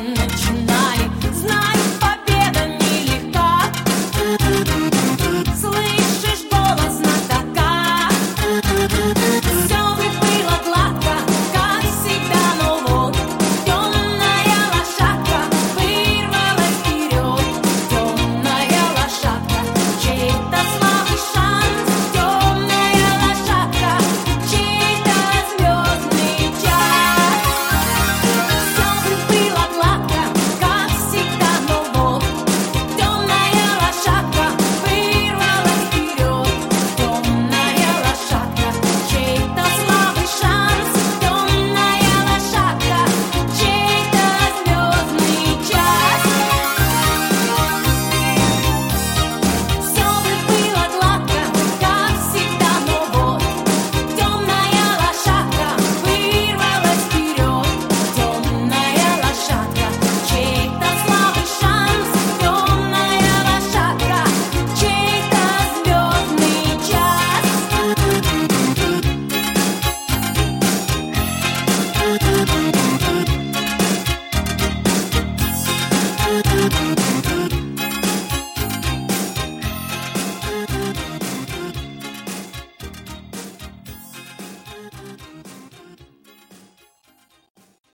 начинали. Знай, победа нелегка. Слышишь голос знатока? Все бы было гладко, как всегда, но вот темная лошадка вырвалась вперед. Темная лошадка, чей-то слабый шанс. Темная лошадка, чей-то звездный час. Все бы было гладко, как всегда, но вот темная лошадка вырвалась вперед. Темная лошадка, чей-то слабый шанс. Темная лошадка, чей-то звездный час. Все бы было гладко, как всегда, но вот темная лошадка вырвалась вперед. Темная лошадка, чей-то слабый шанс. Темная лошадка, чей-то звездный час. Thank you.